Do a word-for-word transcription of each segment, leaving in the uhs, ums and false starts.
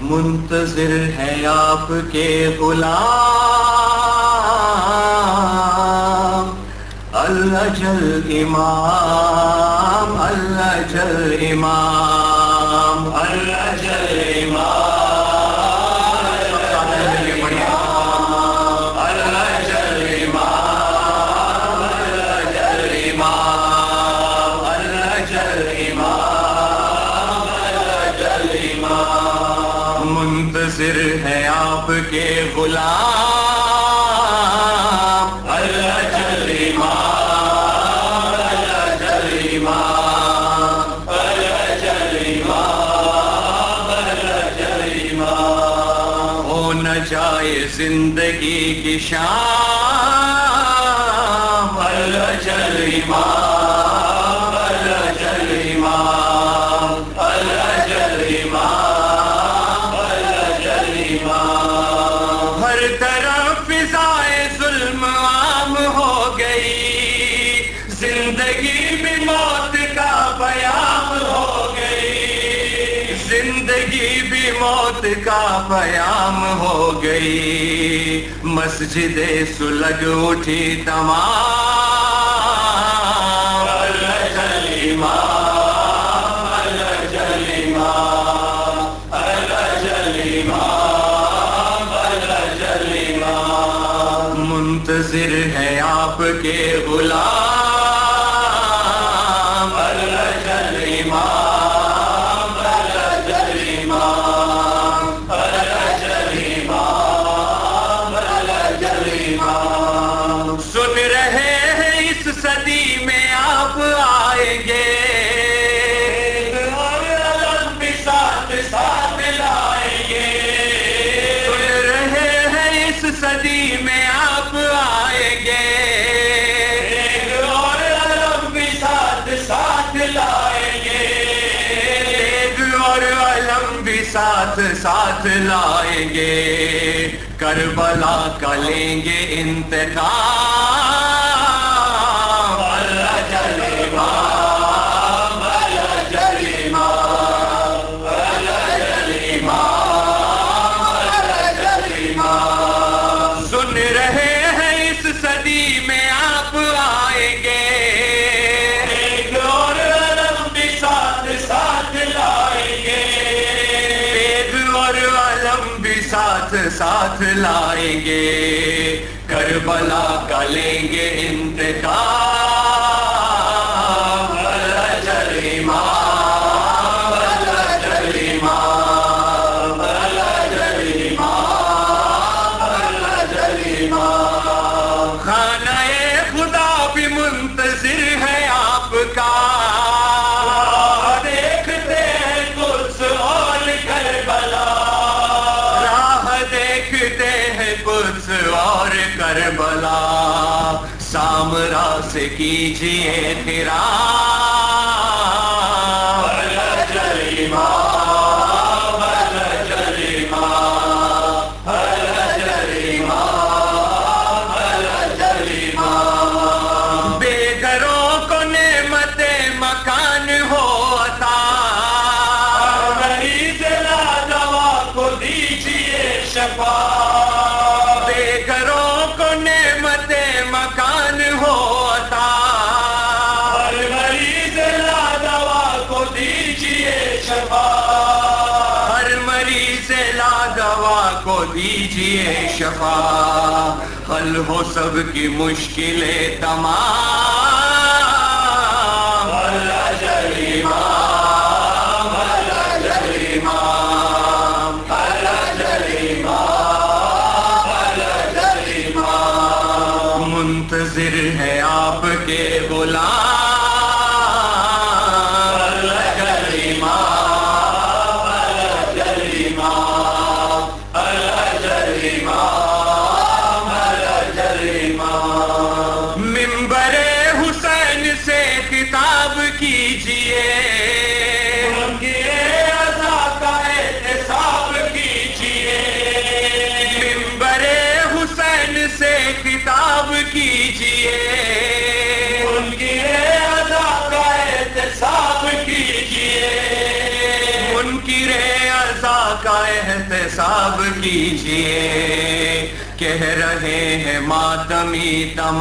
منتظر ہے آپ کے غلام الاجل امام الاجل امام الاجل امام منتظر ہے آپ کے غلام الاجل امام الاجل امام الاجل امام الاجل امام ہو نہ جائے زندگی کی شام الاجل امام الاجل امام الاجل امام ہر طرف فضائے ظلم عام ہو گئی زندگی بھی موت کا پیام ہو گئی زندگی بھی موت کا پیام ہو گئی مسجدیں سلگ اٹھی تمام الاجل امام الاجل امام الاجل امام منتظر ہے آپ کے غلام الاجل امام الاجل امام الاجل امام الاجل امام سن رہے ہیں اس صدی میں آپ آئیں گے اور علم بھی ساتھ ساتھ لائیں گے سن رہے ہیں اس صدی میں آپ آئیں گے ایک اور علم بھی ساتھ ساتھ لائیں گے ایک اور علم بھی ساتھ ساتھ لائیں گے کربلا کا لیں گے انتقام الاجل امام الاجل امام الاجل امام الاجل امام سن رہے ہیں اس صدی میں آپ آئیں گے ایک اور علم بھی ساتھ ساتھ لائیں گے ایک اور علم بھی ساتھ ساتھ لائیں گے کربلا کا لیں گے انتقام الاجل امام الاجل امام الاجل امام الاجل امام خانہ خدا بھی منتظر ہے آپ کا دیکھتے ہیں قدس اور کربلا راہ دیکھتے ہیں قدس اور کربلا سامرا سے کیجئے خرام الاجل امام الاجل امام الاجل امام الاجل امام بے گھروں کو نعمت مکان ہو عطا مریض لادوا کو دیجئے شفا بے گھروں کو نعمت مکان ہو عطا ہر مریض لادوا کو دیجئے شفا ہر مریض لادوا کو دیجئے شفا حل ہو سب کی مشکلیں تمام الاجل امام الاجل امام الاجل امام الاجل امام منتظر ہے آپ کے غلام الاجل امام الاجل امام الاجل امام الاجل امام منبر احتساب کیجئے، کہہ رہے ہیں ماتمی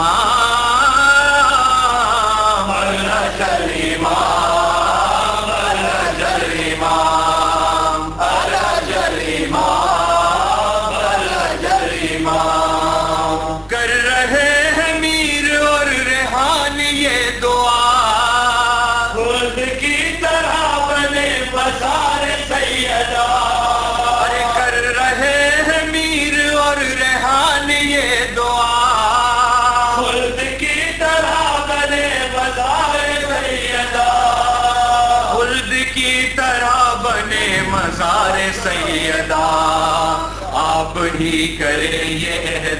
تمام الحجر امام، الحجر امام، الحجر امام، الحجر امام۔ کر رہے ہیں میر اور ریحان یہ دعا، خود کی طرح بنے مزار سیدہ۔ ارے کر رہے ہیں میر اور ریحان یہ دعا، خود کی طرح بنے مزار سیدہ، خلد کی طرح بنے مزار سیدہ۔ آپ ہی کریں یہ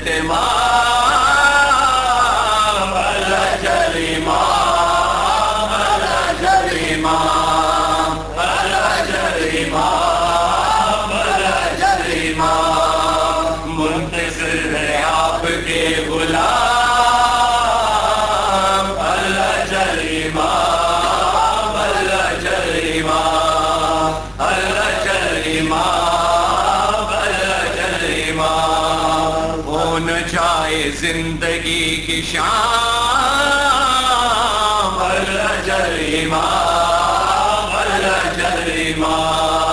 اہتمام الحجر امام، الحجر امام، الحجر امام، الحجر امام۔ منتظر ہے آپ کے غلام الحجر امام، الحجر امام، الحجر امام، الحجر امام۔ ہو نہ جائے زندگی کی شام الحجر امام، الحجر امام۔